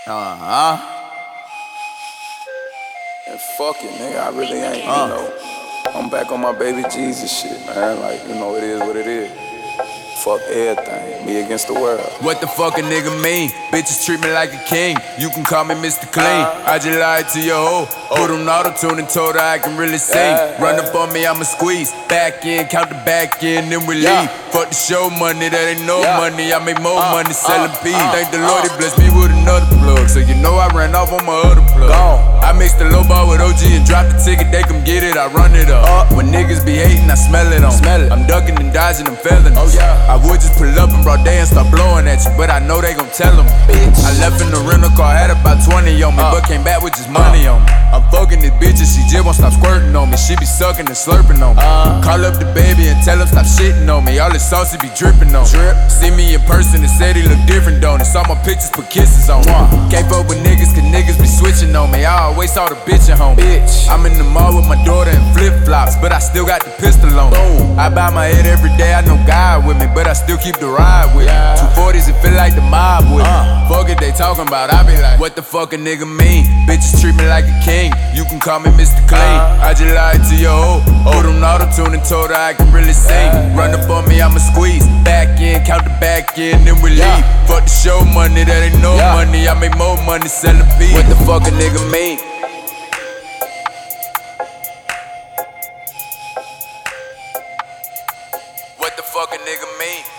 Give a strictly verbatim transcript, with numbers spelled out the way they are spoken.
Uh-huh. And fuck it, nigga, I really ain't, you know. I'm back on my baby Jesus shit, man. Like, you know, it is what it is. Fuck everything, me against the world. What the fuck a nigga mean? Bitches treat me like a king. You can call me Mister Clean. I just lied to your hoe. Put on auto-tune and told her I can really sing. Run up on me, I'ma squeeze. Back in, count the back in, then we leave. Fuck the show money, that ain't no money. I make more money selling peas. Thank the Lord he blessed me with another plug. So you know I ran off on my other plug. I mixed the low ball with O G and dropped the ticket. They come get it, I run it up. When niggas be hating, I smell it on. I'm ducking and dodging them felonies. Oh yeah. I would just pull up in broad day and start blowing at you, but I know they gon' tell them. Bitch. I left in the rental car, had about twenty on me, uh, but came back with just money uh, on me. I'm fucking this bitch and she just won't stop squirting on me. She be sucking and slurping on me. Uh, Call up the baby and tell him stop shitting on me. All this sauce he be dripping on. Drip. See me in person and said he look different, don't it? Saw my pictures, put kisses on me. Uh, Can't fuck with niggas cause niggas be switching on me. I always saw the bitch at home. Bitch. I'm in the mall with my daughter in flip flops, but I still got the pistol on me. Boom. I bow my head every day, I know God with me, but I still keep the ride with me. Yeah. two forties and feel like the mob with me. Uh. Fuck it, they talking about, I be like, what the fuck a nigga mean? Bitches treat me like a king. You can call me Mister Clean. Uh. I just lied to your hoe. Put on auto-tune and told her I can really sing. Yeah. Run up on me, I'ma squeeze. Back in, count the back in, then we leave. Yeah. Fuck the show money, that ain't no yeah. money. I make more money selling peas. What the fuck a nigga mean? What the fuck a nigga mean?